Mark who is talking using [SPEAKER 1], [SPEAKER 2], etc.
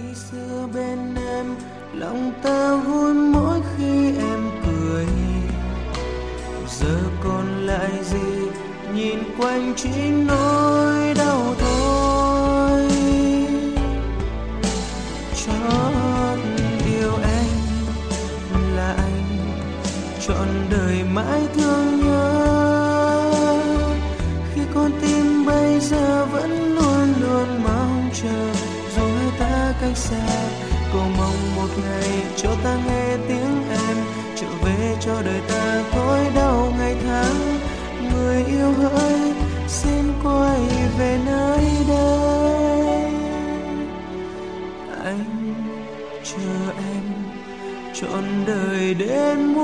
[SPEAKER 1] Ngày xưa bên em, lòng ta vui mỗi khi em cười. Giờ còn lại gì, nhìn quanh chỉ nỗi đau thôi. Chót yêu em là anh, trọn đời mãi thương nhớ. Khi con tim bây giờ vẫn luôn luôn mong chờ, dù hai ta cách xa, cầu mong một ngày cho ta nghe tiếng em trở về cho đời ta thôi đau ngày tháng. Người yêu hỡi, xin quay về nơi đây. Anh chờ em trọn đời đến